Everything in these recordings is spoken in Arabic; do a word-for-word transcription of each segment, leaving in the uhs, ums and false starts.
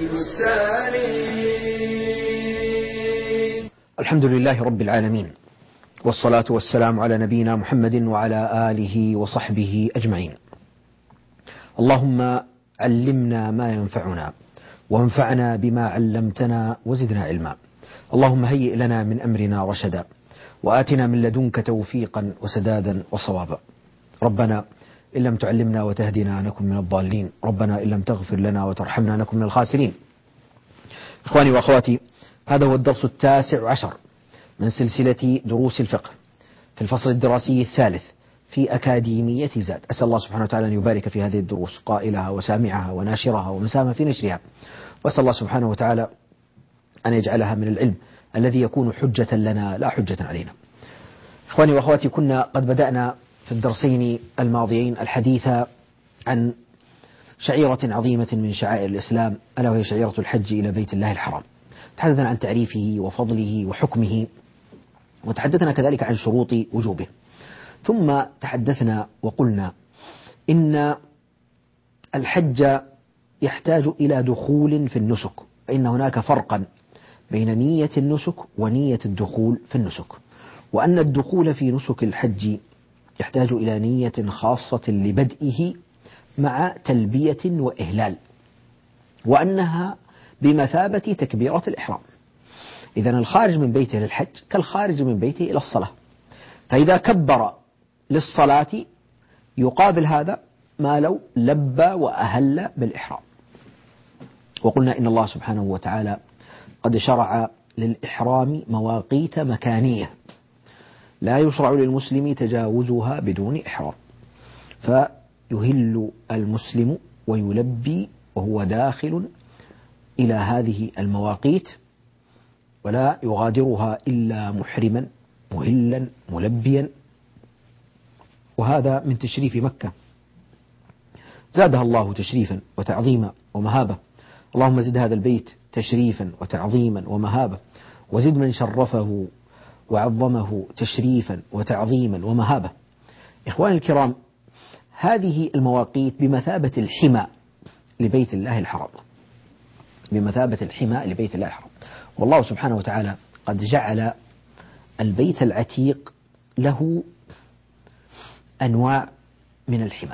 الحمد لله رب العالمين، والصلاة والسلام على نبينا محمد وعلى آله وصحبه أجمعين. اللهم علمنا ما ينفعنا وانفعنا بما علمتنا وزدنا علما. اللهم هيئ لنا من أمرنا رشدا وآتنا من لدنك توفيقا وسدادا وصوابا. ربنا إن لم تعلمنا وتهدنا نكن من الضالين، ربنا إن لم تغفر لنا وترحمنا نكن من الخاسرين. إخواني وأخواتي، هذا هو الدرس التاسع عشر من سلسلة دروس الفقه في الفصل الدراسي الثالث في أكاديمية زاد. أسأل الله سبحانه وتعالى أن يبارك في هذه الدروس قائلها وسامعها وناشرها ومساهم في نشرها، وأسأل الله سبحانه وتعالى أن يجعلها من العلم الذي يكون حجة لنا لا حجة علينا. إخواني وأخواتي، كنا قد بدأنا في الدرسين الماضيين الحديث عن شعيرة عظيمة من شعائر الإسلام، ألا وهي شعيرة الحج إلى بيت الله الحرام. تحدثنا عن تعريفه وفضله وحكمه، وتحدثنا كذلك عن شروط وجوبه. ثم تحدثنا وقلنا إن الحج يحتاج إلى دخول في النسك، فإن هناك فرقا بين نية النسك ونية الدخول في النسك، وأن الدخول في نسك الحج يحتاج إلى نية خاصة لبدئه مع تلبية وإهلال، وأنها بمثابة تكبيرة الإحرام. إذن الخارج من بيته للحج كالخارج من بيته إلى الصلاة، فإذا كبر للصلاة يقابل هذا ما لو لبى وأهل بالإحرام. وقلنا إن الله سبحانه وتعالى قد شرع للإحرام مواقيت مكانية لا يشرع للمسلم تجاوزها بدون إحرام، فيهل المسلم ويلبي وهو داخل إلى هذه المواقيت، ولا يغادرها إلا محرما مهلا ملبيا. وهذا من تشريف مكة، زادها الله تشريفا وتعظيما ومهابة. اللهم زد هذا البيت تشريفا وتعظيما ومهابة، وزد من شرفه وعظمه تشريفا وتعظيما ومهابة. إخواني الكرام، هذه المواقيت بمثابة الحمى لبيت الله الحرام، بمثابة الحمى لبيت الله الحرام. والله سبحانه وتعالى قد جعل البيت العتيق له أنواع من الحمى.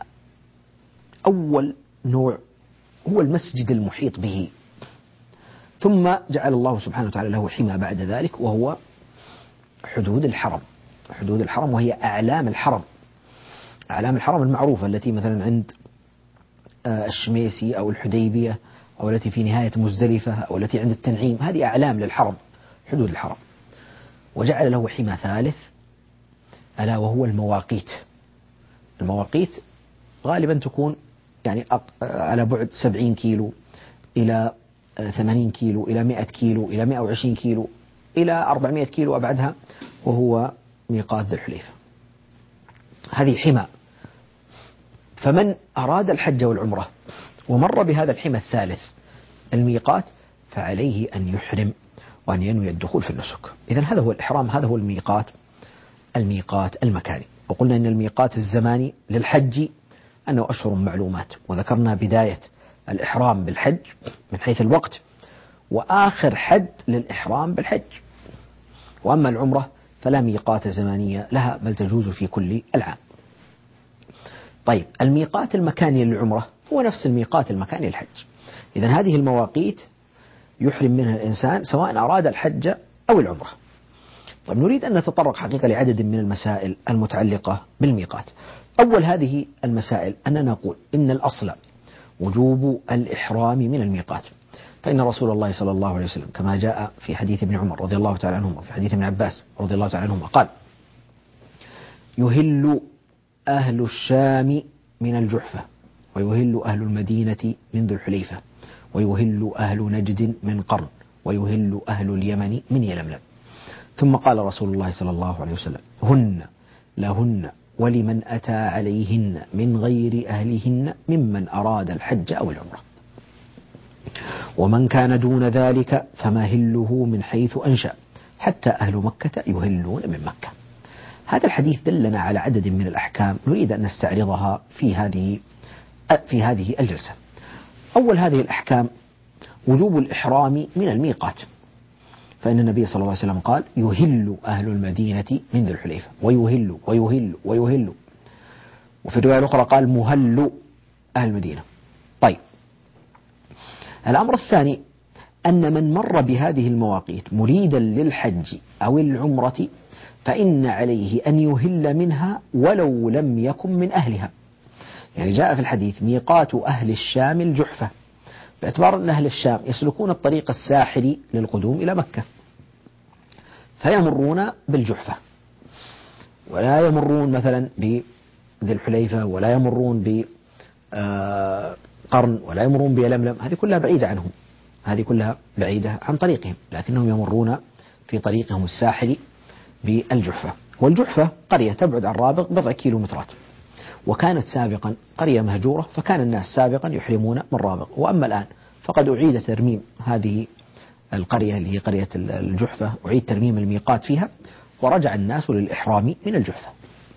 أول نوع هو المسجد المحيط به، ثم جعل الله سبحانه وتعالى له حمى بعد ذلك، وهو حدود الحرم. حدود الحرم وهي أعلام الحرم، أعلام الحرم المعروفة التي مثلا عند الشميسي أو الحديبية، أو التي في نهاية مزدلفة، أو التي عند التنعيم. هذه أعلام للحرم، حدود الحرم. وجعل له حمى ثالث ألا وهو المواقيت. المواقيت غالبا تكون يعني على بعد سبعين كيلو إلى ثمانين كيلو إلى مئة كيلو إلى مئة وعشرين كيلو إلى أربعمئة كيلو أبعدها، وهو ميقات ذي الحليفة. هذه حمى. فمن أراد الحج والعمرة ومر بهذا الحمى الثالث الميقات فعليه أن يحرم وأن ينوي الدخول في النسك. إذن هذا هو الإحرام، هذا هو الميقات، الميقات المكاني. وقلنا أن الميقات الزماني للحج أنه أشهر معلومات، وذكرنا بداية الإحرام بالحج من حيث الوقت، وآخر حد للإحرام بالحج. وأما العمرة فلا ميقات زمانية لها، بل تجوز في كل العام. طيب، الميقات المكاني للعمرة هو نفس الميقات المكاني للحج. إذن هذه المواقيت يحرم منها الإنسان سواء أراد الحج أو العمرة. طيب، نريد أن نتطرق حقيقة لعدد من المسائل المتعلقة بالميقات. أول هذه المسائل أننا نقول إن الأصل وجوب الإحرام من الميقات، فإن رسول الله صلى الله عليه وسلم كما جاء في حديث ابن عمر رضي الله تعالى عنهما وفي حديث ابن عباس رضي الله تعالى عنهما قال: يهل أهل الشام من الجحفة، ويهل أهل المدينة من ذو الحليفة، ويهل أهل نجد من قرن، ويهل أهل اليمن من يلملم. ثم قال رسول الله صلى الله عليه وسلم: هن لهن ولمن أتى عليهن من غير أهلهن ممن أراد الحج أو العمرة، ومن كان دون ذلك فمهله من حيث أنشأ، حتى أهل مكة يهلون من مكة. هذا الحديث دلنا على عدد من الأحكام نريد أن نستعرضها في هذه في هذه الجلسة. أول هذه الأحكام وجوب الإحرام من الميقات، فإن النبي صلى الله عليه وسلم قال يهل أهل المدينة من ذي الحليفة، ويهل ويهل ويهل، وفي الرواية الأخرى قال مهل أهل المدينة. طيب، الأمر الثاني أن من مر بهذه المواقيت مريدا للحج أو العمرة فإن عليه أن يهل منها ولو لم يكن من أهلها. يعني جاء في الحديث ميقات أهل الشام الجحفة، باعتبار أن أهل الشام يسلكون الطريق الساحلي للقدوم إلى مكة، فيمرون بالجحفة ولا يمرون مثلا بذي الحليفة، ولا يمرون بقرن، ولا يمرون بيلملم، هذه كلها بعيدة عنهم، هذه كلها بعيدة عن طريقهم، لكنهم يمرون في طريقهم الساحلي بالجحفة. والجحفة قرية تبعد عن رابغ بضع كيلومترات، وكانت سابقا قرية مهجورة، فكان الناس سابقا يحرمون من رابغ، وأما الآن فقد أعيد ترميم هذه القرية اللي هي قرية الجحفة، أعيد ترميم الميقات فيها، ورجع الناس للإحرام من الجحفة.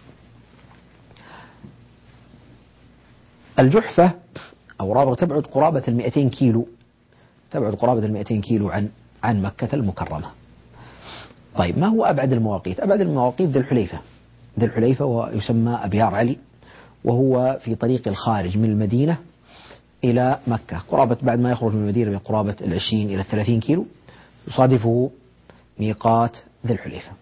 الجحفة أو رابغ تبعد قرابة المئتين كيلو، تبعد قرابة المئتين كيلو عن عن مكة المكرمة. طيب، ما هو أبعد المواقيت؟ أبعد المواقيت ذي الحليفة. ذي الحليفة ويسمى أبيار علي، وهو في طريق الخارج من المدينة إلى مكة، قرابة بعد ما يخرج من المدينة بقرابة العشرين إلى الثلاثين كيلو، يصادفه ميقات ذي الحليفة.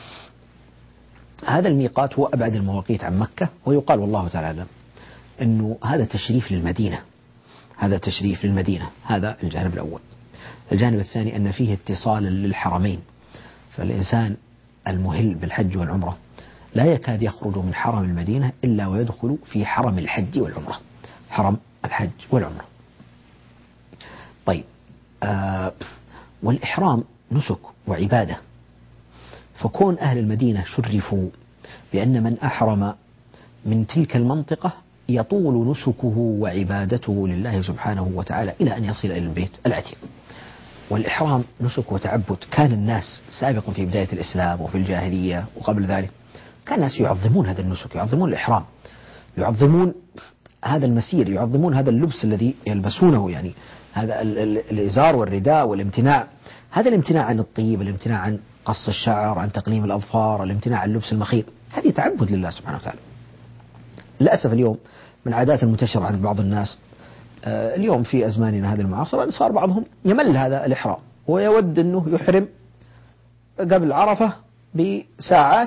هذا الميقات هو أبعد المواقيت عن مكة، ويقال والله تعالى أعلم أنه هذا تشريف للمدينة، هذا تشريف للمدينة. هذا الجانب الأول. الجانب الثاني أن فيه اتصالا للحرمين، فالإنسان المهل بالحج والعمرة لا يكاد يخرج من حرم المدينة إلا ويدخل في حرم الحج والعمرة، حرم الحج والعمرة. طيب، آه والإحرام نسك وعبادة، فكون أهل المدينة شرفوا بأن من أحرم من تلك المنطقة يطول نسكه وعبادته لله سبحانه وتعالى إلى أن يصل إلى البيت العتيق. والإحرام نسك وتعبد. كان الناس سابقا في بداية الإسلام وفي الجاهلية وقبل ذلك كان الناس يعظمون هذا النسك، يعظمون الإحرام، يعظمون هذا المسير، يعظمون هذا اللبس الذي يلبسونه، يعني هذا الإزار والرداء، والامتناع، هذا الامتناع عن الطيب، الامتناع عن قص الشعر، عن تقليم الأظفار، الامتناع عن لبس المخيط، هذه تعبد لله سبحانه وتعالى. للأسف اليوم من عادات المنتشرة عند بعض الناس اليوم في أزماننا هذه المعاصرة، صار بعضهم يمل هذا الإحرام ويود أنه يحرم قبل عرفة بساعات،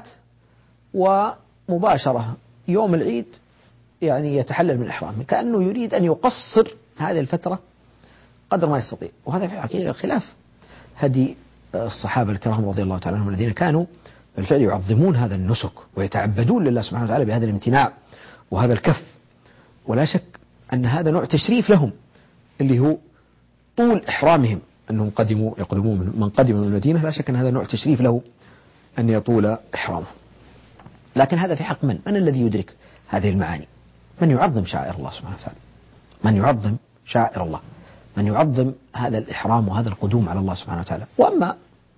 ومباشرة يوم العيد يعني يتحلل من إحرامه، كأنه يريد أن يقصر هذه الفترة قدر ما يستطيع. وهذا في الحقيقة خلاف هدي الصحابة الكرام رضي الله تعالى عنهم، الذين كانوا بالفعل يعظمون هذا النسك ويتعبدون لله سبحانه وتعالى بهذا الامتناع وهذا الكف. ولا شك أن هذا نوع تشريف لهم، اللي هو طول إحرامهم، أنهم قدموا يقدمون من قدم من المدينة، لا شك أن هذا نوع تشريف له أن يطول إحرامه. لكن هذا في حق من؟ من الذي يدرك هذه المعاني؟ من يعظم شعائر الله سبحانه وتعالى، من يعظم شعائر الله، من يعظم هذا الإحرام وهذا القدوم على الله سبحانه وتعالى. وأما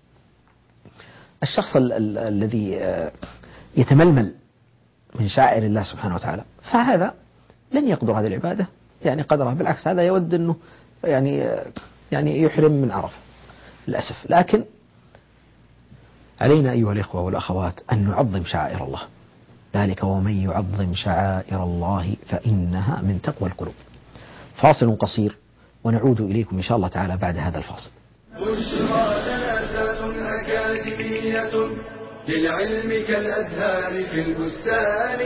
الشخص ال- ال- الذي يتململ من شعائر الله سبحانه وتعالى، فهذا لن يقدر هذه العبادة يعني قدرها، بالعكس هذا يود أنه يعني يعني يحرم من عرفة للأسف. لكن علينا أيها الإخوة والأخوات أن نعظم شعائر الله، ذلك ومن يعظم شعائر الله فإنها من تقوى القلوب. فاصل قصير ونعود إليكم إن شاء الله تعالى بعد هذا الفاصل. بشرى جنازات أكاديمية للعلم كالأزهار في البستان.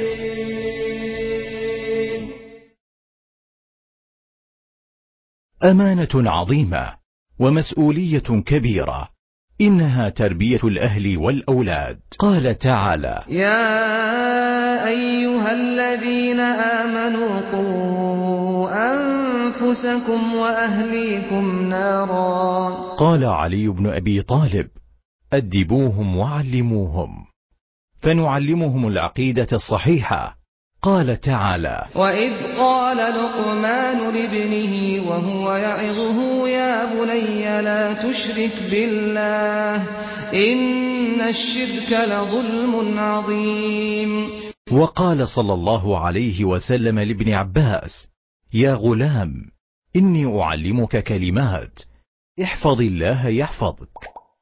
أمانة عظيمة ومسؤولية كبيرة، إنها تربية الأهل والأولاد. قال تعالى: يا أيها الذين آمنوا قوا أنفسكم وأهليكم نارا. قال علي بن أبي طالب: أدبوهم وعلموهم، فنعلمهم العقيدة الصحيحة. قال تعالى: وإذ قال لقمان لابنه وهو يعظه يا بني لا تشرك بالله إن الشرك لظلم عظيم. وقال صلى الله عليه وسلم لابن عباس: يا غلام إني أعلمك كلمات، احفظ الله يحفظك.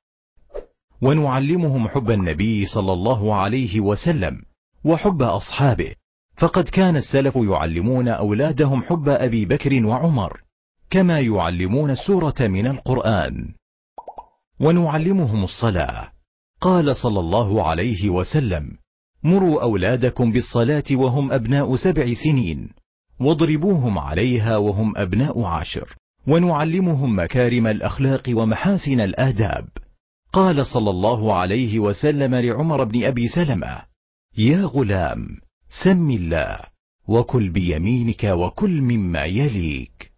ونعلمهم حب النبي صلى الله عليه وسلم وحب أصحابه، فقد كان السلف يعلمون أولادهم حب أبي بكر وعمر كما يعلمون السورة من القرآن. ونعلمهم الصلاة، قال صلى الله عليه وسلم: مروا أولادكم بالصلاة وهم أبناء سبع سنين، واضربوهم عليها وهم أبناء عشر. ونعلمهم مكارم الأخلاق ومحاسن الآداب، قال صلى الله عليه وسلم لعمر بن أبي سلمة: يا غلام، سم الله وكل بيمينك وكل مما يليك.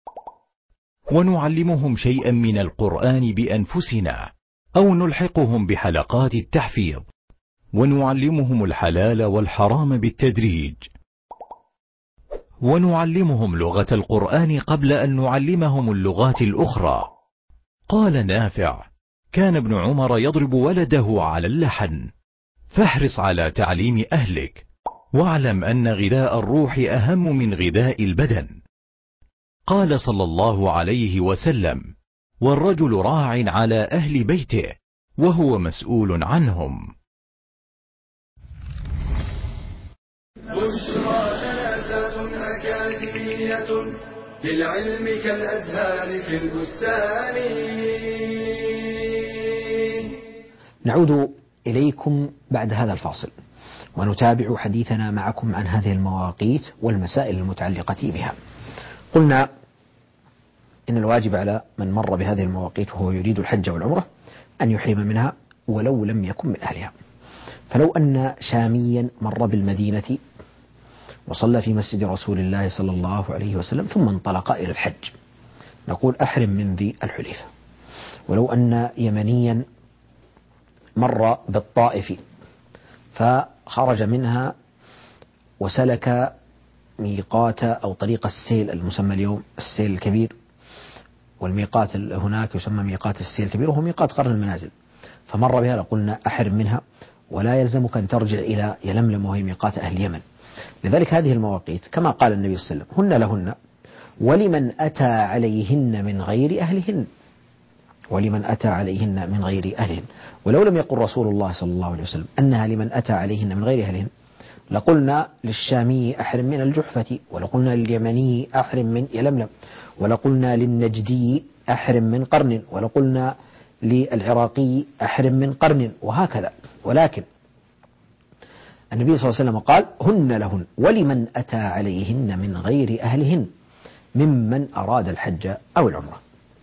ونعلمهم شيئا من القرآن بأنفسنا أو نلحقهم بحلقات التحفيظ. ونعلمهم الحلال والحرام بالتدريج. ونعلمهم لغة القرآن قبل أن نعلمهم اللغات الأخرى. قال نافع: كان ابن عمر يضرب ولده على اللحن. فاحرص على تعليم أهلك، واعلم أن غذاء الروح أهم من غذاء البدن. قال صلى الله عليه وسلم: والرجل راع على أهل بيته وهو مسؤول عنهم. بشرى جنازات أكاديمية للعلم كالأزهار في البستان. نعود إليكم بعد هذا الفاصل ونتابع حديثنا معكم عن هذه المواقيت والمسائل المتعلقة بها. قلنا إن الواجب على من مر بهذه المواقيت وهو يريد الحج والعمرة أن يحرم منها ولو لم يكن من أهلها. فلو أن شاميا مر بالمدينة وصلى في مسجد رسول الله صلى الله عليه وسلم ثم انطلق إلى الحج، نقول أحرم من ذي الحليفة. ولو أن يمنيا مر بالطائف فخرج منها وسلك ميقات أو طريق السيل المسمى اليوم السيل الكبير، والميقات هناك يسمى ميقات السيل الكبير وهو ميقات قرن المنازل، فمر بها لقلنا أحرم منها ولا يلزمك أن ترجع إلى يلملم وهي ميقات أهل اليمن. لذلك هذه المواقيت كما قال النبي صلى الله عليه وسلم: هن لهن ولمن أتى عليهن من غير أهلهن، ولمن أتى عليهن من غير أهلهن. ولو لم يقل رسول الله صلى الله عليه وسلم أنها لمن أتى عليهن من غير أهلهن لقلنا للشامي أحرم من الجحفة، ولقلنا لليمني أحرم من يلملم، ولقلنا للنجدي أحرم من قرن، ولقلنا للعراقي أحرم من قرن، وهكذا. ولكن النبي صلى الله عليه وسلم قال: هن لهن ولمن أتى عليهن من غير أهلهن ممن أراد الحج أو العمرة.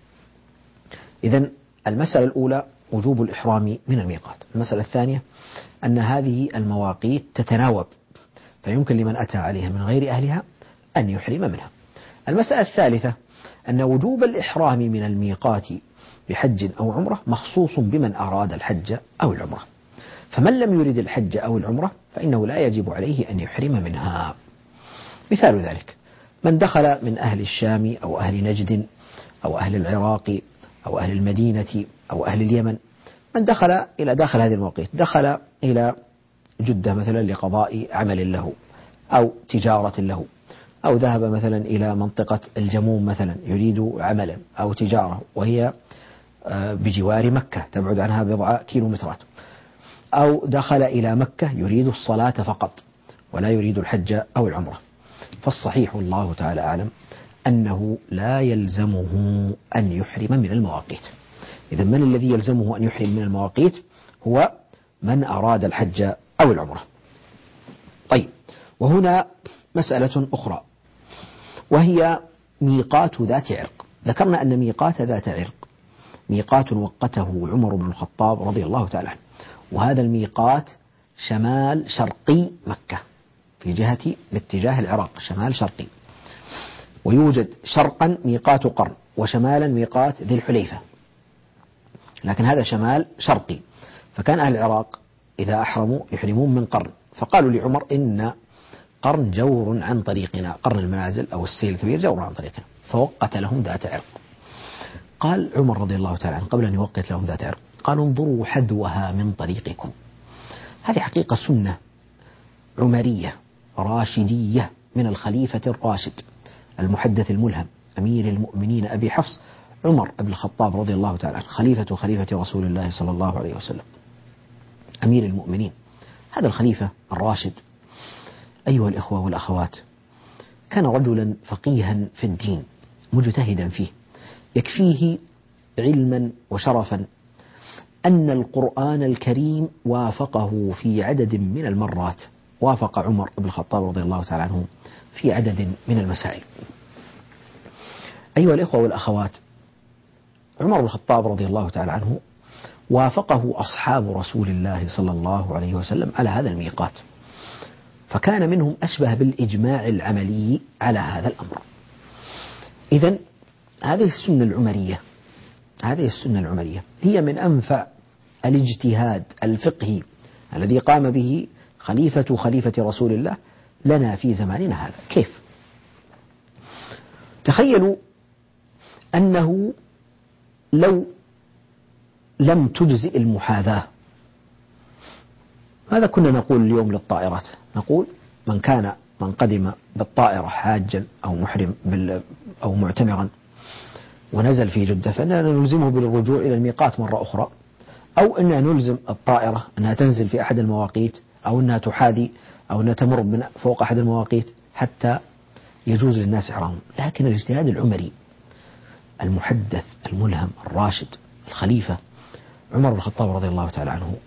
إذن المسألة الأولى وجوب الإحرام من الميقات. المسألة الثانية أن هذه المواقيت تتناوب، فيمكن لمن أتى عليها من غير أهلها أن يحرم منها. المسألة الثالثة أن وجوب الإحرام من الميقات بحج أو عمرة مخصوص بمن أراد الحج أو العمرة، فمن لم يرد الحج أو العمرة فإنه لا يجب عليه أن يحرم منها. مثال ذلك من دخل من أهل الشام أو أهل نجد أو أهل العراق أو أهل المدينة أو أهل اليمن، من دخل إلى داخل هذه المواقيت، دخل إلى جدة مثلا لقضاء عمل له أو تجارة له، أو ذهب مثلا إلى منطقة الجموم مثلا يريد عملا أو تجارة وهي بجوار مكة تبعد عنها بضع كيلومترات، أو دخل إلى مكة يريد الصلاة فقط ولا يريد الحج أو العمرة، فالصحيح والله تعالى أعلم أنه لا يلزمه أن يحرم من المواقيت. إذا من الذي يلزمه أن يحرم من المواقيت؟ هو من أراد الحج أو العمرة. طيب، وهنا مسألة أخرى وهي ميقات ذات عرق. ذكرنا أن ميقات ذات عرق ميقات وقته عمر بن الخطاب رضي الله تعالى عنه، وهذا الميقات شمال شرقي مكة في جهة باتجاه العراق، شمال شرقي. ويوجد شرقا ميقات قرن وشمالا ميقات ذي الحليفة، لكن هذا شمال شرقي. فكان أهل العراق إذا أحرموا يحرمون من قرن، فقالوا لعمر: إن قرن جور عن طريقنا، قرن المنازل أو السيل الكبير جور عن طريقنا، فوقت لهم ذات عرق. قال عمر رضي الله تعالى عنه قبل أن يوقت لهم ذات عرق، قال: انظروا حذوها من طريقكم. هذه حقيقة سنة عمرية راشدية من الخليفة الراشد المحدث الملهم أمير المؤمنين أبي حفص عمر بن الخطاب رضي الله تعالى عنه، خليفة خليفة رسول الله صلى الله عليه وسلم، أمير المؤمنين. هذا الخليفة الراشد أيها الإخوة والأخوات كان رجلا فقيها في الدين مجتهدا فيه، يكفيه علما وشرفا أن القرآن الكريم وافقه في عدد من المرات، وافق عمر بن الخطاب رضي الله تعالى عنه في عدد من المسائل. أيها الإخوة والأخوات، عمر بن الخطاب رضي الله تعالى عنه وافقه أصحاب رسول الله صلى الله عليه وسلم على هذا الميقات، فكان منهم أشبه بالإجماع العملي على هذا الأمر. إذن هذه السنة العمرية هذه السنة العمرية هي من أنفع الاجتهاد الفقهي الذي قام به خليفة خليفة رسول الله لنا في زماننا هذا. كيف؟ تخيلوا أنه لو لم تجزئ المحاذاة، ماذا كنا نقول اليوم للطائرات؟ نقول من كان من قدم بالطائرة حاجا أو محرم أو معتمرا ونزل في جدة فإننا نلزمه بالرجوع إلى الميقات مرة أخرى، أو أننا نلزم الطائرة أنها تنزل في أحد المواقيت، أو أنها تحاذي أو أنها تمر من فوق أحد المواقيت حتى يجوز للناس إحرامهم. لكن الاجتهاد العمري المحدث الملهم الراشد الخليفة عمر بن الخطاب رضي الله تعالى عنه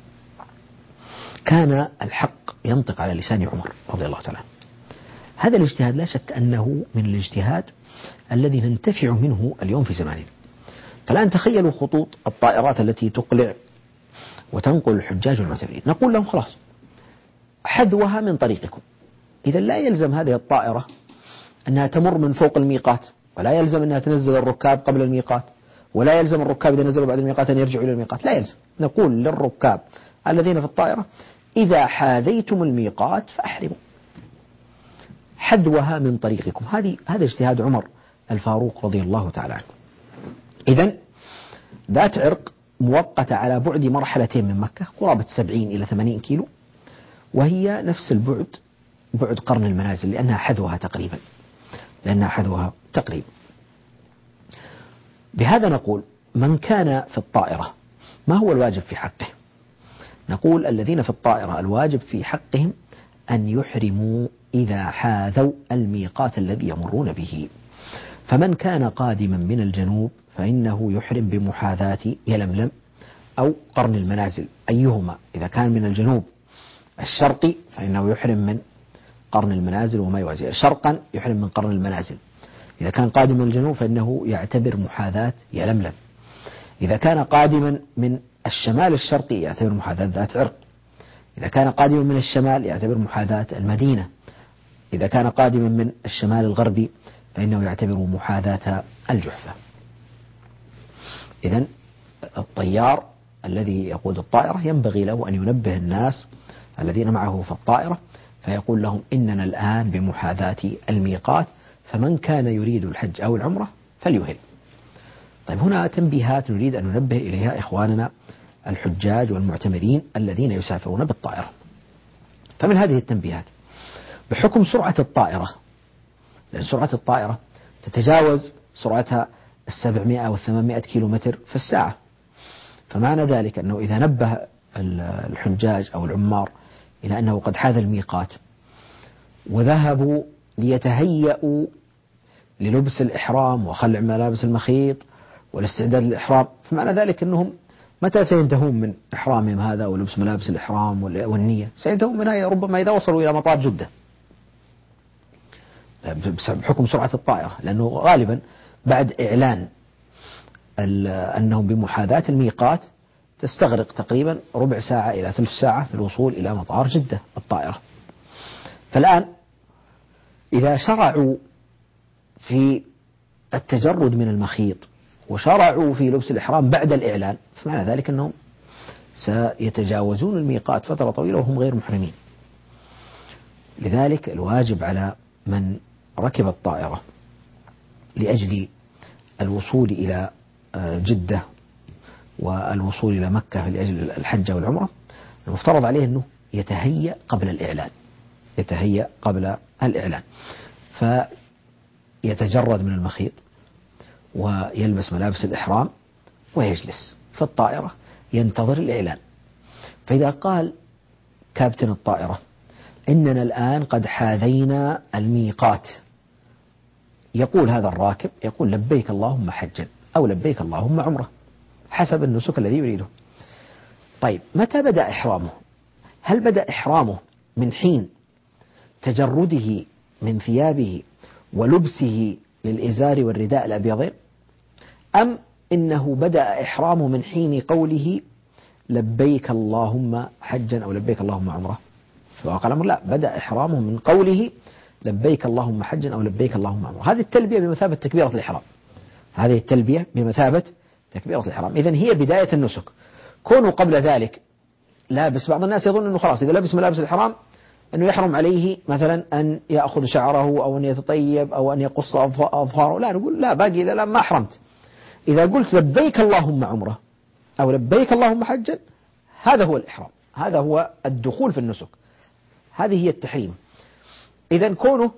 كان الحق ينطق على لسان عمر رضي الله تعالى عنه. هذا الاجتهاد لا شك أنه من الاجتهاد الذي ننتفع منه اليوم في زماننا. فالآن تخيلوا خطوط الطائرات التي تقلع وتنقل الحجاج والمعتمرين، نقول لهم خلاص حذوها من طريقكم. إذا لا يلزم هذه الطائرة أنها تمر من فوق الميقات، ولا يلزم أنها تنزل الركاب قبل الميقات، ولا يلزم الركاب إذا نزلوا بعد الميقات أن يرجعوا إلى الميقات، لا يلزم. نقول للركاب الذين في الطائرة إذا حاذيتم الميقات فأحرموا، حذوها من طريقكم. هذه هذا اجتهاد عمر الفاروق رضي الله تعالى عنه. إذن ذات عرق موقتة على بعد مرحلتين من مكة قرابة سبعين إلى ثمانين كيلو، وهي نفس البعد بعد قرن المنازل لأنها حذوها تقريبا لأنها حذوها تقريبا. بهذا نقول من كان في الطائرة ما هو الواجب في حقه؟ نقول الذين في الطائرة الواجب في حقهم أن يحرموا إذا حاذوا الميقات الذي يمرون به. فمن كان قادما من الجنوب فإنه يحرم بمحاذاة يلملم أو قرن المنازل، أيهما. إذا كان من الجنوب الشرقي فإنه يحرم من قرن المنازل وما يوازيه، شرقا يحرم من قرن المنازل. إذا كان قادما من الجنوب فإنه يعتبر محاذاة يلملم. إذا كان قادما من الشمال الشرقي يعتبر محاذاة ذات عرق. إذا كان قادما من الشمال يعتبر محاذاة المدينة. إذا كان قادما من الشمال الغربي فإنه يعتبر محاذاة الجحفة. إذن الطيار الذي يقود الطائرة ينبغي له أن ينبه الناس الذين معه في الطائرة فيقول لهم إننا الآن بمحاذاة الميقات، فمن كان يريد الحج أو العمرة فليهل. طيب هنا تنبيهات نريد أن ننبه إليها إخواننا الحجاج والمعتمرين الذين يسافرون بالطائرة. فمن هذه التنبيهات بحكم سرعة الطائرة، لأن سرعة الطائرة تتجاوز سرعتها السبعمائة والثمانمائة كيلو متر في الساعة، فمعنى ذلك أنه إذا نبه الحجاج أو العمار إلى أنه قد حاذ الميقات وذهبوا ليتهيأوا للبس الإحرام وخلع ملابس المخيط والاستعداد للإحرام، فمعنى ذلك أنهم متى سينتهون من إحرامهم هذا ولبس ملابس الإحرام والنية؟ سينتهون منها ربما إذا وصلوا إلى مطار جدة بحكم سرعة الطائرة، لأنه غالبا بعد إعلان أنهم بمحاذاة الميقات تستغرق تقريبا ربع ساعة إلى ثلث ساعة في الوصول إلى مطار جدة الطائرة. فالآن إذا شرعوا في التجرد من المخيط وشرعوا في لبس الإحرام بعد الإعلان فمعنى ذلك أنهم سيتجاوزون الميقات فترة طويلة وهم غير محرمين. لذلك الواجب على من ركب الطائرة لأجل الوصول إلى جدة والوصول إلى مكة لأجل الحج والعمرة المفترض عليه أنه يتهيأ قبل الإعلان يتهيأ قبل الإعلان يتجرد من المخيط ويلبس ملابس الإحرام ويجلس في الطائرة ينتظر الإعلان. فإذا قال كابتن الطائرة إننا الآن قد حاذينا الميقات، يقول هذا الراكب يقول لبيك اللهم حجا أو لبيك اللهم عمرة حسب النسك الذي يريده. طيب متى بدأ إحرامه؟ هل بدأ إحرامه من حين تجرده من ثيابه ولبسه للإزار والرداء الأبيضين، أم إنه بدأ إحرامه من حين قوله لبيك اللهم حجا أو لبيك اللهم عمرة؟ فواقع الأمر لا، بدأ إحرامه من قوله لبيك اللهم حجا أو لبيك اللهم عمرة. هذه التلبية بمثابة تكبيرة الإحرام، هذه التلبية بمثابة تكبيرة الإحرام. إذن هي بداية النسك. كونه قبل ذلك لابس، بعض الناس يظن أنه خلاص إذا لبس ملابس الإحرام أنه يحرم عليه مثلا أن يأخذ شعره أو أن يتطيب أو أن يقص أظفاره. لا، نقول لا، باقي لا, لا ما أحرمت. إذا قلت لبيك اللهم عمرة أو لبيك اللهم حجا هذا هو الإحرام، هذا هو الدخول في النسك، هذه هي التحريم. إذن كونه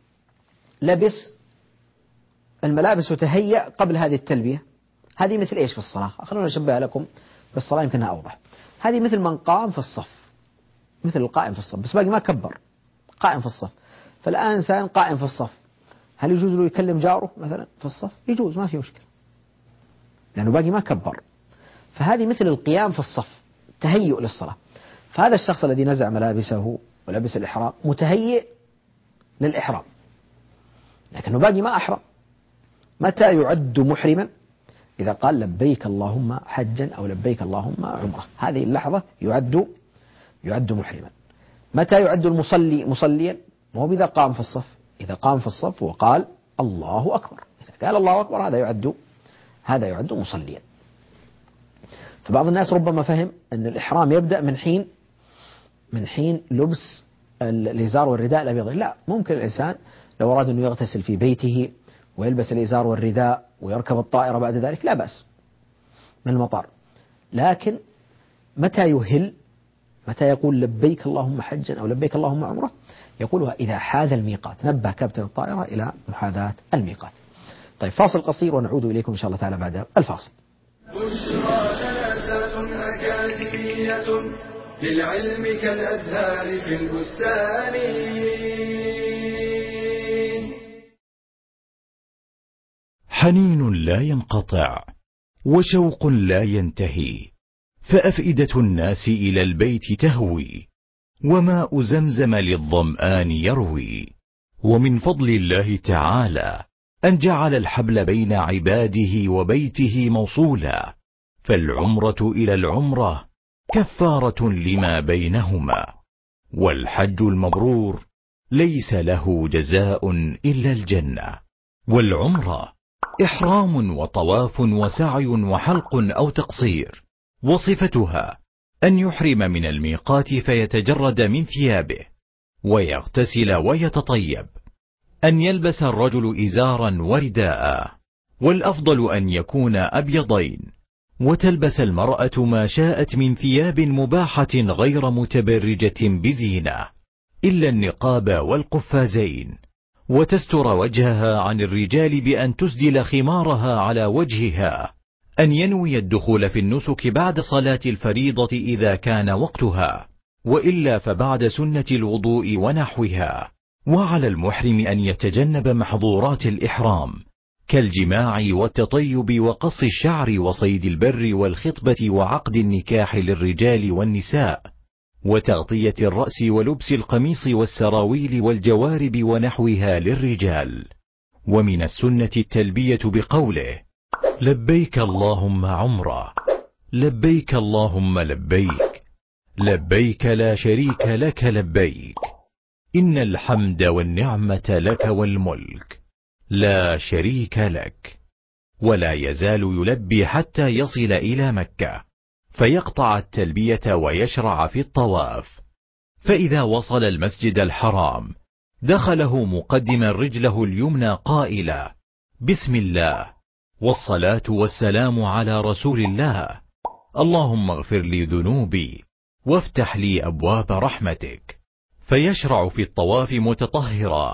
لبس الملابس وتهيأ قبل هذه التلبية، هذه مثل إيش في الصلاة؟ خلونا نشبه لكم بالصلاة يمكنها أوضح. هذه مثل من قام في الصف، مثل القائم في الصف بس باقي ما كبر، قائم في الصف. فالآن إنسان قائم في الصف، هل يجوز له يكلم جاره مثلا في الصف؟ يجوز، ما في مشكلة، لأنه باقي ما كبر. فهذه مثل القيام في الصف، تهيؤ للصلاة. فهذا الشخص الذي نزع ملابسه ولبس الإحرام متهيئ للإحرام، لكنه باقي ما أحرم. متى يعد محرما؟ إذا قال لبيك اللهم حجا أو لبيك اللهم عمرة، هذه اللحظة يعد يعد محرما. متى يعد المصلي مصليا؟ مو بإذا قام في الصف، إذا قام في الصف وقال الله أكبر، إذا قال الله أكبر هذا يعد هذا يعد مصليا. فبعض الناس ربما فهم أن الإحرام يبدأ من حين من حين لبس الإزار والرداء الأبيض. لا، ممكن الإنسان لو أراد أن يغتسل في بيته ويلبس الإزار والرداء ويركب الطائرة بعد ذلك لا بأس من المطار. لكن متى يهل؟ متى يقول لبيك اللهم حجا أو لبيك اللهم عمرة؟ يقولها إذا حاذ الميقات. نبه كابتن الطائرة إلى محاذاة الميقات. طيب فاصل قصير ونعود إليكم إن شاء الله تعالى بعد الفاصل. بشرى جلسة أكاديمية للعلم كالأزهار في البستان. حنين لا ينقطع وشوق لا ينتهي، فأفئدة الناس إلى البيت تهوي، وماء زمزم للظمآن يروي. ومن فضل الله تعالى أن جعل الحبل بين عباده وبيته موصولا، فالعمرة إلى العمرة كفارة لما بينهما، والحج المبرور ليس له جزاء إلا الجنة. والعمرة إحرام وطواف وسعي وحلق أو تقصير، وصفتها أن يحرم من الميقات فيتجرد من ثيابه ويغتسل ويتطيب، أن يلبس الرجل إزارا ورداء، والأفضل أن يكون أبيضين، وتلبس المرأة ما شاءت من ثياب مباحة غير متبرجة بزينة إلا النقاب والقفازين، وتستر وجهها عن الرجال بأن تسدل خمارها على وجهها، أن ينوي الدخول في النسك بعد صلاة الفريضة إذا كان وقتها، وإلا فبعد سنة الوضوء ونحوها. وعلى المحرم أن يتجنب محظورات الإحرام كالجماع والتطيب وقص الشعر وصيد البر والخطبة وعقد النكاح للرجال والنساء، وتغطية الرأس ولبس القميص والسراويل والجوارب ونحوها للرجال. ومن السنة التلبية بقوله لبيك اللهم عمرة، لبيك اللهم لبيك، لبيك لا شريك لك لبيك، إن الحمد والنعمة لك والملك لا شريك لك. ولا يزال يلبي حتى يصل إلى مكة فيقطع التلبية ويشرع في الطواف، فإذا وصل المسجد الحرام دخله مقدما رجله اليمنى قائلا بسم الله والصلاة والسلام على رسول الله، اللهم اغفر لي ذنوبي وافتح لي أبواب رحمتك، فيشرع في الطواف متطهرا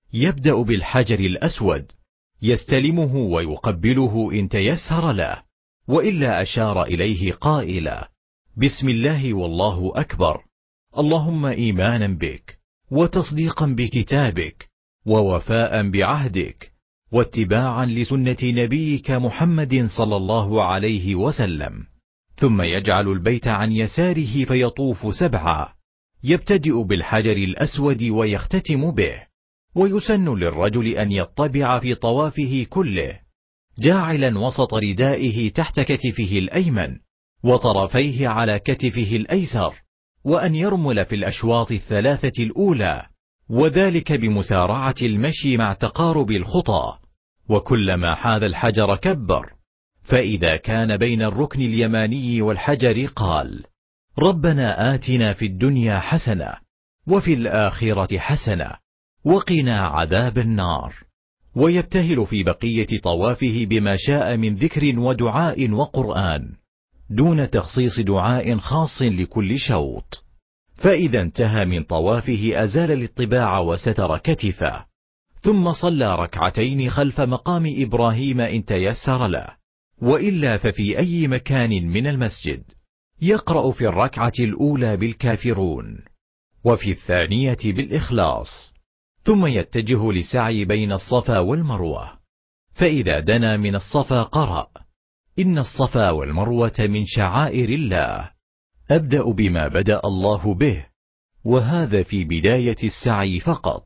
يبدأ بالحجر الأسود، يستلمه ويقبله إن تيسر له، وإلا أشار إليه قائلا: بسم الله والله أكبر، اللهم إيمانا بك وتصديقا بكتابك ووفاء بعهدك واتباعا لسنة نبيك محمد صلى الله عليه وسلم. ثم يجعل البيت عن يساره فيطوف سبعا، يبتدئ بالحجر الأسود ويختتم به. ويسن للرجل أن يطبع في طوافه كله، جاعلا وسط ردائه تحت كتفه الأيمن وطرفيه على كتفه الأيسر، وأن يرمل في الأشواط الثلاثة الأولى، وذلك بمسارعة المشي مع تقارب الخطى. وكلما حاذ الحجر كبر، فإذا كان بين الركن اليماني والحجر قال: ربنا آتنا في الدنيا حسنة وفي الآخرة حسنة وقنا عذاب النار. ويبتهل في بقية طوافه بما شاء من ذكر ودعاء وقرآن، دون تخصيص دعاء خاص لكل شوط. فإذا انتهى من طوافه أزال الاطباع وستر كتفه، ثم صلى ركعتين خلف مقام إبراهيم إن تيسر له، وإلا ففي أي مكان من المسجد. يقرأ في الركعة الأولى بالكافرون، وفي الثانية بالإخلاص، ثم يتجه لسعي بين الصفا والمروة. فإذا دنا من الصفا قرأ: إن الصفا والمروة من شعائر الله، أبدأ بما بدأ الله به، وهذا في بداية السعي فقط.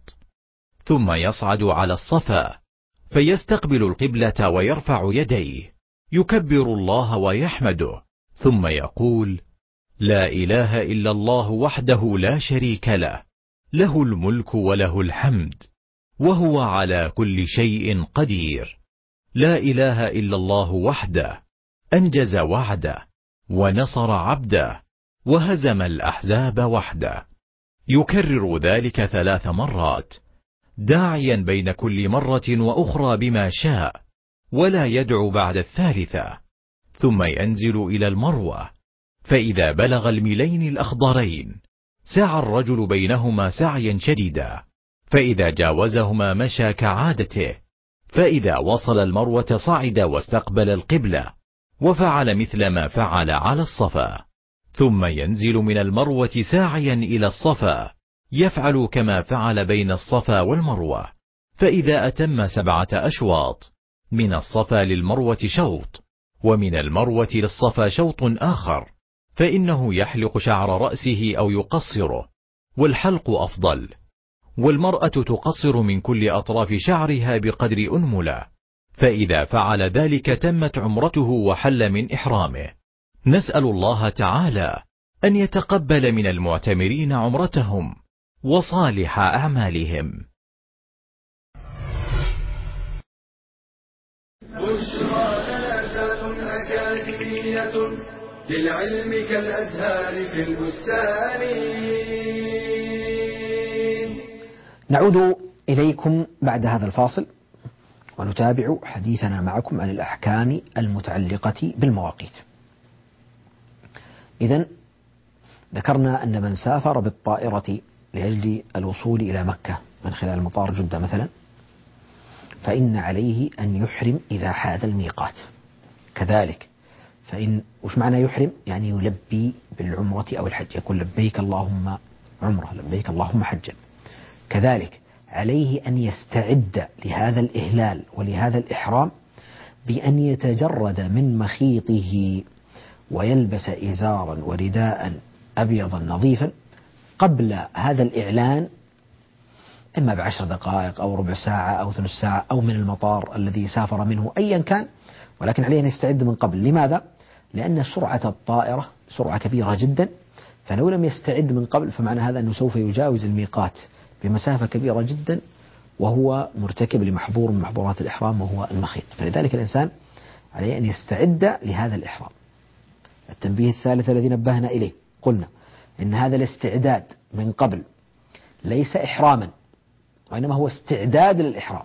ثم يصعد على الصفا فيستقبل القبلة ويرفع يديه، يكبر الله ويحمده، ثم يقول: لا إله إلا الله وحده لا شريك له، له الملك وله الحمد وهو على كل شيء قدير، لا إله إلا الله وحده، أنجز وعده ونصر عبده وهزم الأحزاب وحده. يكرر ذلك ثلاث مرات، داعيا بين كل مرة وأخرى بما شاء، ولا يدعو بعد الثالثة. ثم ينزل إلى المروة، فإذا بلغ الميلين الأخضرين سعى الرجل بينهما سعيا شديدا، فإذا جاوزهما مشى كعادته، فإذا وصل المروة صعد واستقبل القبلة، وفعل مثل ما فعل على الصفا. ثم ينزل من المروة ساعيا إلى الصفا، يفعل كما فعل بين الصفا والمروة. فإذا أتم سبعة أشواط، من الصفا للمروة شوط، ومن المروة للصفا شوط آخر، فإنه يحلق شعر رأسه أو يقصره، والحلق أفضل. والمرأة تقصر من كل أطراف شعرها بقدر أنملة، فإذا فعل ذلك تمت عمرته وحل من إحرامه. نسأل الله تعالى أن يتقبل من المعتمرين عمرتهم وصالح أعمالهم. بشرى جنازات أكاديمية للعلم كالأزهار في البستان. نعود إليكم بعد هذا الفاصل ونتابع حديثنا معكم عن الأحكام المتعلقة بالمواقيت. إذن ذكرنا أن من سافر بالطائرة لأجل الوصول إلى مكة من خلال مطار جدة مثلا، فإن عليه أن يحرم إذا حاد الميقات. كذلك فإن وش معنى يحرم؟ يعني يلبي بالعمرة أو الحج، يقول لبيك اللهم عمرة، لبيك اللهم حجا. كذلك عليه أن يستعد لهذا الإهلال ولهذا الإحرام بأن يتجرد من مخيطه ويلبس إزارا ورداء أبيضا نظيفا قبل هذا الإعلان، إما بعشر دقائق أو ربع ساعة أو ثلث ساعة أو من المطار الذي سافر منه أيا كان، ولكن عليه أن يستعد من قبل. لماذا؟ لأن سرعة الطائرة سرعة كبيرة جدا، فلو لم يستعد من قبل فمعنى هذا أنه سوف يجاوز الميقات بمسافة كبيرة جدا وهو مرتكب لمحظور من محظورات الإحرام وهو المخيط. فلذلك الإنسان عليه أن يستعد لهذا الإحرام. التنبيه الثالث الذي نبهنا إليه، قلنا إن هذا الاستعداد من قبل ليس إحراما، وإنما هو استعداد للإحرام،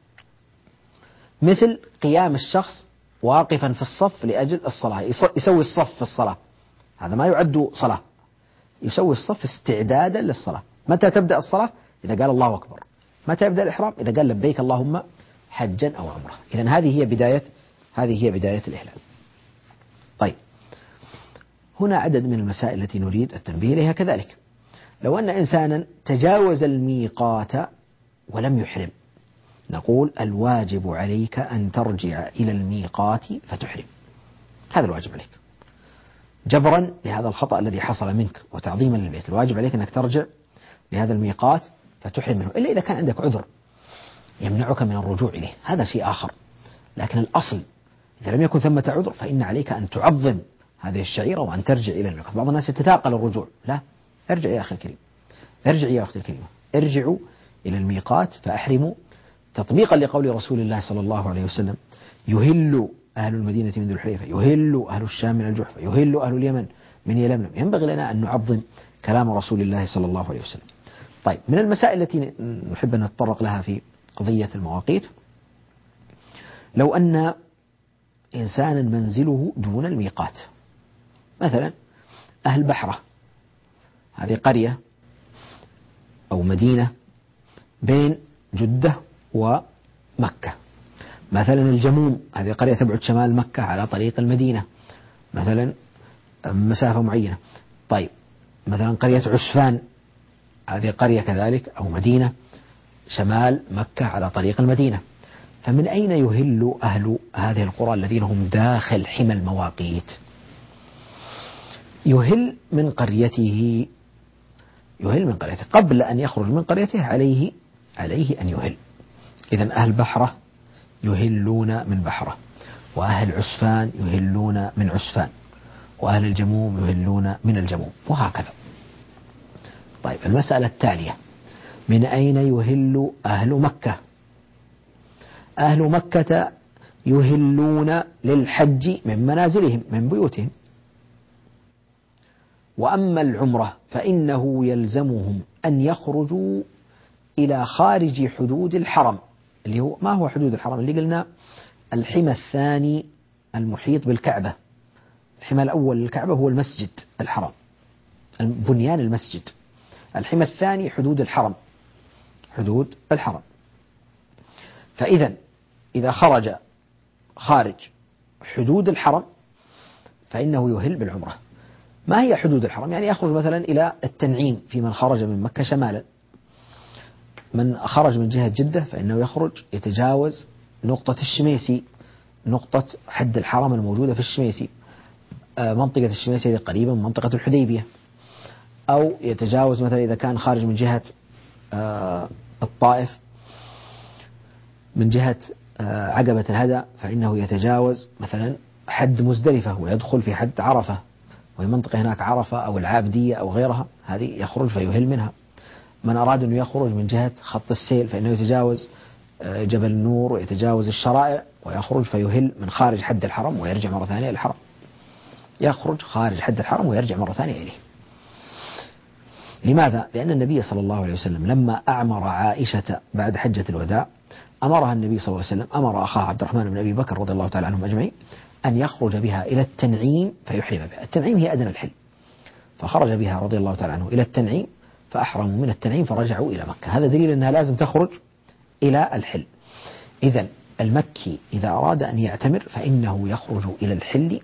مثل قيام الشخص واقفا في الصف لأجل الصلاة، يسوي الصف في الصلاة، هذا ما يعد صلاة، يسوي الصف استعدادا للصلاة. متى تبدأ الصلاة؟ إذا قال الله أكبر، متى يبدأ الإحرام؟ إذا قال لبيك اللهم حجا أو عمرة. إذن هذه هي بداية هذه هي بداية الإحلال. طيب، هنا عدد من المسائل التي نريد التنبيه إليها كذلك. لو أن إنسانا تجاوز الميقات ولم يحرم، نقول الواجب عليك أن ترجع إلى الميقات فتحرم، هذا الواجب عليك جبرا لهذا الخطأ الذي حصل منك وتعظيما للبيت. الواجب عليك أنك ترجع لهذا الميقات فتحرم منه، إلا إذا كان عندك عذر يمنعك من الرجوع إليه، هذا شيء آخر. لكن الأصل إذا لم يكن ثمة عذر فإن عليك أن تعظم هذه الشعيرة وأن ترجع إلى الميقات. بعض الناس يتثاقل الرجوع، لا، ارجع يا أخي الكريم، ارجع يا أختي الكريمة، ارجعوا إلى الميقات فأحرموا، تطبيقا لقول رسول الله صلى الله عليه وسلم: يهل أهل المدينة من ذو الحليفة، يهل أهل الشام من الجحفة، يهل أهل اليمن من يلملم. ينبغي لنا أن نعظم كلام رسول الله صلى الله عليه وسلم. طيب، من المسائل التي نحب أن نتطرق لها في قضية المواقيت، لو أن إنسانا منزله دون الميقات، مثلا أهل بحرة، هذه قرية أو مدينة بين جدة ومكة. مثلا الجموم، هذه قرية تبعد شمال مكة على طريق المدينة، مثلا مسافة معينة. طيب، مثلا قرية عسفان، هذه قرية كذلك أو مدينة شمال مكة على طريق المدينة. فمن أين يهل أهل هذه القرى الذين هم داخل حمى المواقيت؟ يهل من قريته، يهل من قريته قبل أن يخرج من قريته، عليه عليه أن يهل. إذن أهل بحرة يهلون من بحرة، وأهل عسفان يهلون من عسفان، وأهل الجموم يهلون من الجموم، وهكذا. طيب، المسألة التالية: من أين يهل أهل مكة؟ أهل مكة يهلون للحج من منازلهم من بيوتهم. وأما العمرة فإنه يلزمهم أن يخرجوا إلى خارج حدود الحرم، اللي هو ما هو حدود الحرم؟ اللي قلنا الحمى الثاني المحيط بالكعبة. الحمى الأول للكعبة هو المسجد الحرام، بنيان المسجد. الحمى الثاني حدود الحرم، حدود الحرم. فإذا إذا خرج خارج حدود الحرم فإنه يهل بالعمرة. ما هي حدود الحرم؟ يعني يخرج مثلا إلى التنعيم في من خرج من مكة شمالا. من خرج من جهة جدة فإنه يخرج يتجاوز نقطة الشميسي، نقطة حد الحرم الموجودة في الشميسي، منطقة الشميسي هذه قريبة من منطقة الحديبية. أو يتجاوز مثلا إذا كان خارج من جهة الطائف من جهة عقبة الهدى فإنه يتجاوز مثلا حد مزدلفة ويدخل في حد عرفة، وهي منطقة هناك عرفة أو العابدية أو غيرها، هذه يخرج فيهل منها. من أراد أن يخرج من جهة خط السيل فإنه يتجاوز جبل النور ويتجاوز الشرائع ويخرج فيهل من خارج حد الحرم ويرجع مرة ثانية للحرم، يخرج خارج حد الحرم ويرجع مرة ثانية إليه. لماذا؟ لأن النبي صلى الله عليه وسلم لما أعمر عائشة بعد حجة الوداع أمرها النبي صلى الله عليه وسلم، أمر أخاه عبد الرحمن بن أبي بكر رضي الله تعالى عنهم أجمعين أن يخرج بها إلى التنعيم فيحرم بها. التنعيم هي أدنى الحل، فخرج بها رضي الله تعالى عنه إلى التنعيم فأحرموا من التنعيم فرجعوا إلى مكة. هذا دليل أنها لازم تخرج إلى الحل. إذن المكي إذا أراد أن يعتمر فإنه يخرج إلى الحل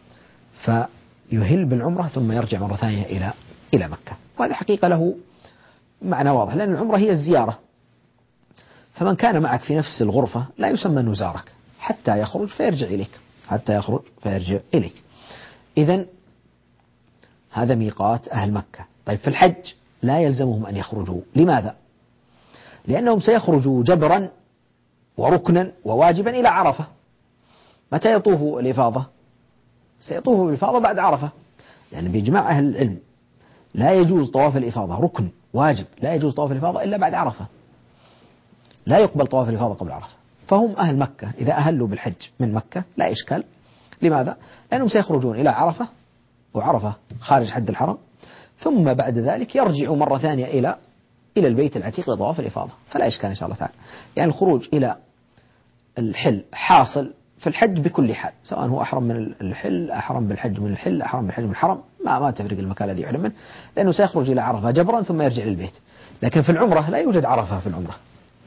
فيهل بالعمرة ثم يرجع مرة ثانية إلى إلى مكة. وهذا حقيقة له معنى واضح، لأن العمرة هي الزيارة، فمن كان معك في نفس الغرفة لا يسمى أنه زارك حتى يخرج فيرجع إليك، حتى يخرج فيرجع إليك. إذن هذا ميقات أهل مكة. طيب، في الحج لا يلزمهم أن يخرجوا. لماذا؟ لأنهم سيخرجوا جبرا وركنا وواجبا إلى عرفة. متى يطوفوا الإفاضة؟ سيطوفوا الإفاضة بعد عرفة، لأن يعني بإجماع أهل العلم لا يجوز طواف الإفاضة ركن واجب، لا يجوز طواف الإفاضة إلا بعد عرفة، لا يقبل طواف الإفاضة قبل عرفة. فهم أهل مكة إذا أهلوا بالحج من مكة لا إشكال. لماذا؟ لأنهم سيخرجون إلى عرفة، وعرفة خارج حد الحرم، ثم بعد ذلك يرجعوا مرة ثانية إلى إلى البيت العتيق لطواف الإفاضة، فلا إشكال إن شاء الله تعالى. يعني الخروج إلى الحل حاصل في الحج بكل حال، سواء هو أحرم من الحل، أحرم بالحج من الحل، أحرم بالحج من الحرم، ما ما تفرق المكان الذي يحرم منه، لأنه سيخرج إلى عرفة جبرا ثم يرجع للبيت. لكن في العمرة لا يوجد عرفة في العمرة،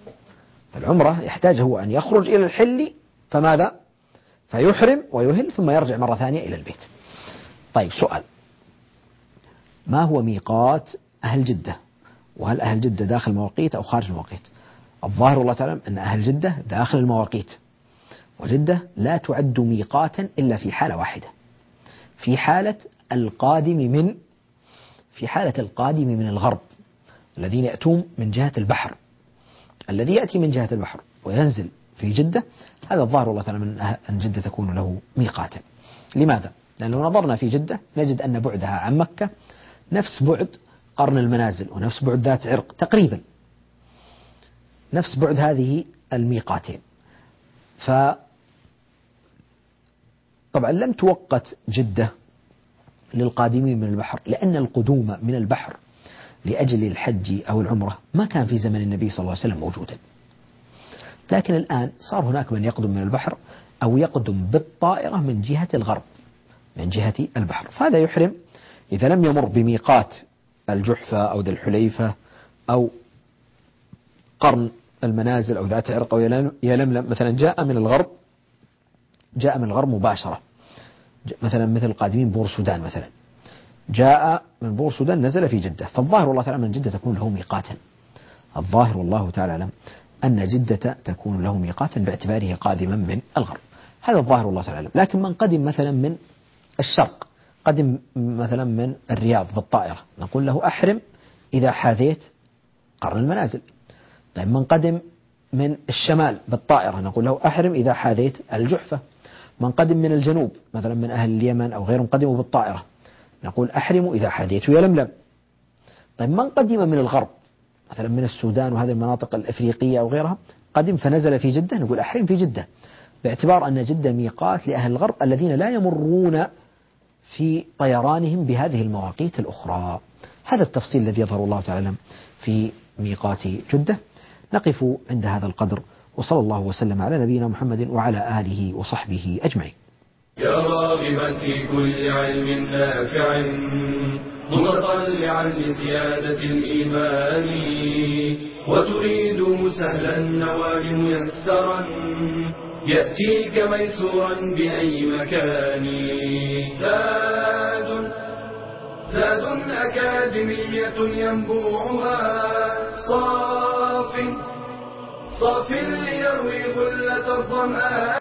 العمرة يحتاج هو أن يخرج إلى الحل فماذا؟ فيحرم ويهل ثم يرجع مرة ثانية إلى البيت. طيب سؤال، ما هو ميقات أهل جدة؟ وهل أهل جدة داخل المواقيت أو خارج المواقيت؟ الظاهر والله تعالى أن أهل جدة داخل المواقيت، وجدة لا تعد ميقاتا إلا في حالة واحدة، في حالة القادم من في حالة القادم من الغرب الذين يأتون من جهة البحر. الذي يأتي من جهة البحر وينزل في جدة هذا الظاهر والله تعالى من أن جدة تكون له ميقاتا. لماذا؟ لأن لو نظرنا في جدة نجد أن بعدها عن مكة نفس بعد قرن المنازل ونفس بعد ذات عرق تقريبا، نفس بعد هذه الميقاتين. ف طبعا لم توقت جدة للقادمين من البحر، لأن القدوم من البحر لأجل الحج أو العمرة ما كان في زمن النبي صلى الله عليه وسلم موجودا، لكن الآن صار هناك من يقدم من البحر أو يقدم بالطائرة من جهة الغرب من جهة البحر، فهذا يحرم إذا لم يمر بميقات الجحفة أو ذي الحليفة أو قرن المنازل أو ذات عرق أو يلملم، مثلا جاء من الغرب جاء من الغرب مباشرة، مثلا مثل القادمين بور سودان، مثلا جاء من بور سودان نزل في جدة، فالظاهر والله تعالى من جدة تكون له ميقاتا. الظاهر والله تعالى أعلم أن جدة تكون له ميقاتا باعتباره قادما من الغرب، هذا الظاهر والله تعالى أعلم. لكن من قدم مثلا من الشرق، قدم مثلا من الرياض بالطائرة، نقول له أحرم إذا حاذيت قرن المنازل. طيب من قدم من الشمال بالطائرة نقول له أحرم إذا حاذيت الجحفة. من قدم من الجنوب مثلا من أهل اليمن أو غيرهم قدموا بالطائرة نقول أحرم إذا حاذيت يلملم. طيب من قدم من الغرب مثلا من السودان وهذه المناطق الإفريقية أو غيرها قدم فنزل في جدة نقول أحرم في جدة، باعتبار أن جدة ميقات لأهل الغرب الذين لا يمرون في طيرانهم بهذه المواقيت الأخرى. هذا التفصيل الذي يظهر الله تعالى في ميقات جدة. نقف عند هذا القدر، وصلى الله وسلم على نبينا محمد وعلى آله وصحبه أجمعين. يا راغبا في كل علم نافع متطلعا لزيادة الإيمان وتريد سهلا النوال ميسرا يأتيك ميسورا بأي مكان. زاد زاد أكاديمية ينبوعها صاف صاف ليروي غلة الظمآن.